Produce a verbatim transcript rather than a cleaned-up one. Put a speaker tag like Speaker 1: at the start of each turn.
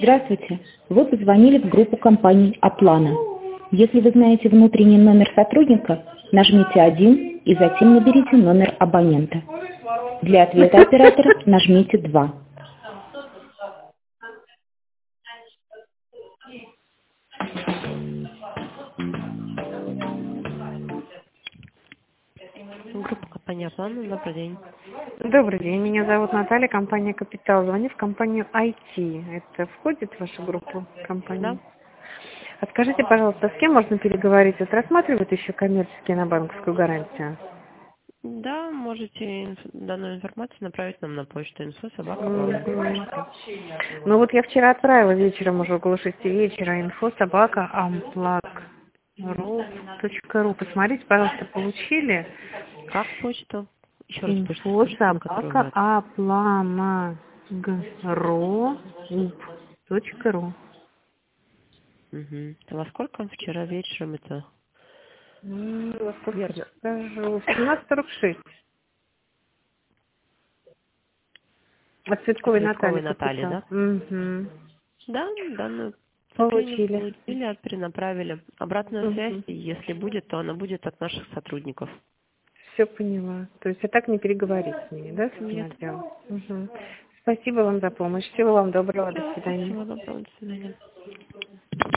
Speaker 1: Здравствуйте. Вы позвонили в группу компаний «Аплана». Если вы знаете внутренний номер сотрудника, нажмите один и затем наберите номер абонента. Для ответа оператора нажмите два.
Speaker 2: Группа компании «Аплана». Добрый день.
Speaker 3: Добрый день, меня зовут Наталья, компания «Капитал». Звоню в компанию ай ти. Это входит в вашу группу компании?
Speaker 2: Да.
Speaker 3: А скажите, пожалуйста, с кем можно переговорить? Вот рассматривают еще коммерческие на банковскую гарантию?
Speaker 2: Да, можете инф- данную информацию направить нам на почту инфо собака
Speaker 3: Мгм. Ну вот я вчера отправила вечером, уже около шести вечера, инфо собака амплак точка ру. Посмотрите, пожалуйста, получили?
Speaker 2: Как почту? Еще раз почту
Speaker 3: Инфо
Speaker 2: скажите, на которую
Speaker 3: собака
Speaker 2: вы...
Speaker 3: апламагро точка ру.
Speaker 2: Угу. А во сколько вчера вечером это?
Speaker 3: М, во сколько
Speaker 2: Верно.
Speaker 3: скажу? В семнадцать сорок шесть. От Цветковой Натальи,
Speaker 2: Цветковой Натальи,
Speaker 3: Капитал.
Speaker 2: да?
Speaker 3: Угу.
Speaker 2: Да, данную сообщение
Speaker 3: Получили.
Speaker 2: получили, перенаправили. Обратная связь,
Speaker 3: Угу.
Speaker 2: если будет, то она будет от наших сотрудников.
Speaker 3: Все поняла. То есть, а так не переговорить с ними, да, с этим
Speaker 2: Нет.
Speaker 3: отделом? Угу. Спасибо вам за помощь. Всего вам доброго. До
Speaker 2: Все,
Speaker 3: свидания.
Speaker 2: всего доброго, до свидания.